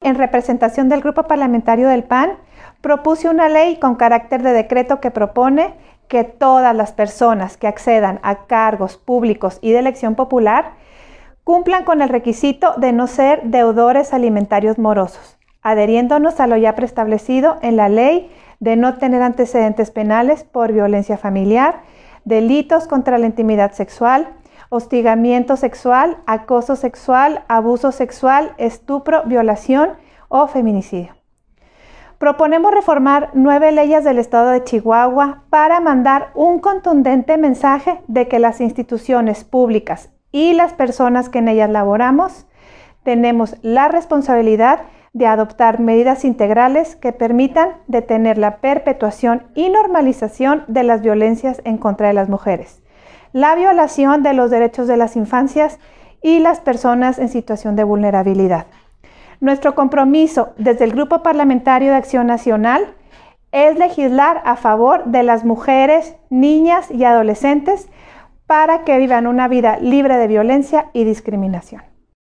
en representación del Grupo Parlamentario del PAN, propuse una ley con carácter de decreto que propone que todas las personas que accedan a cargos públicos y de elección popular cumplan con el requisito de no ser deudores alimentarios morosos, adheriéndonos a lo ya preestablecido en la ley de no tener antecedentes penales por violencia familiar, delitos contra la intimidad sexual, hostigamiento sexual, acoso sexual, abuso sexual, estupro, violación o feminicidio. Proponemos reformar 9 leyes del Estado de Chihuahua para mandar un contundente mensaje de que las instituciones públicas y las personas que en ellas laboramos tenemos la responsabilidad de adoptar medidas integrales que permitan detener la perpetuación y normalización de las violencias en contra de las mujeres, la violación de los derechos de las infancias y las personas en situación de vulnerabilidad. Nuestro compromiso desde el Grupo Parlamentario de Acción Nacional es legislar a favor de las mujeres, niñas y adolescentes para que vivan una vida libre de violencia y discriminación.